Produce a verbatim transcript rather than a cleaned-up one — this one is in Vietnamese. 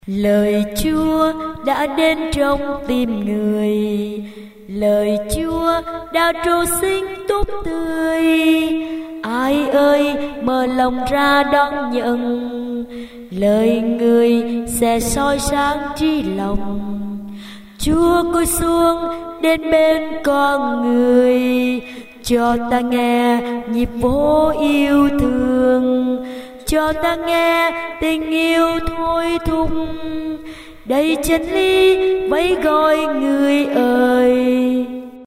Lời Chúa đã đến trong tim người, lời Chúa đã trổ sinh tốt tươi. Ai ơi mở lòng ra đón nhận, lời người sẽ soi sáng trí lòng. Chúa cúi xuống đến bên con người, cho ta nghe nhịp vô yêu thương, cho ta nghe tình yêu thôi thúc. Đây chân lý vẫy gọi người ơi,